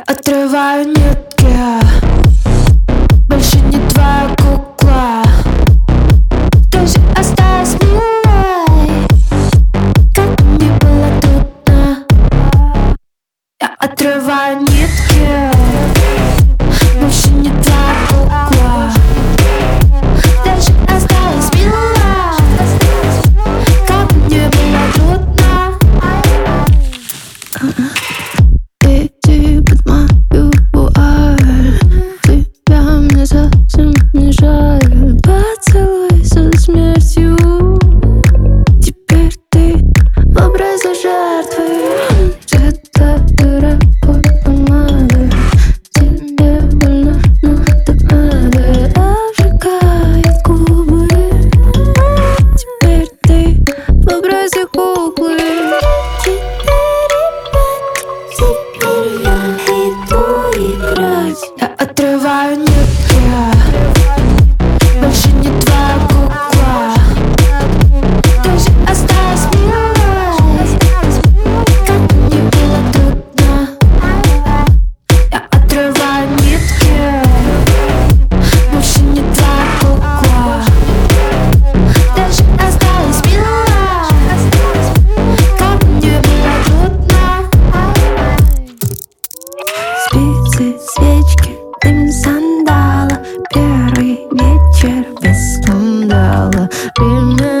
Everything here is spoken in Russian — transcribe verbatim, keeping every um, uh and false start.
Отрываю нитки, больше не твоя кукла. Ты же осталась милой, как мне было трудно. Я отрываю нитки, больше не твоя кукла. Ты же осталась милой, как мне было трудно. Иди под мою вуаль, тебя мне совсем не жаль. Поцелуй со смертью, теперь ты в образе жертвы. Где-то дыра под помадой, тебе больно, но так надо. Обжигает губы, теперь ты в образе куклы. Теперь я иду играть. Я отрываю нитки, больше не твоя кукла. Ты же осталась милой, как мне было трудно. Я отрываю нитки, больше не твоя кукла. Ты же осталась милой, как мне было трудно. Спицы, свечки, дым сандала, первый вечер без скандала. Время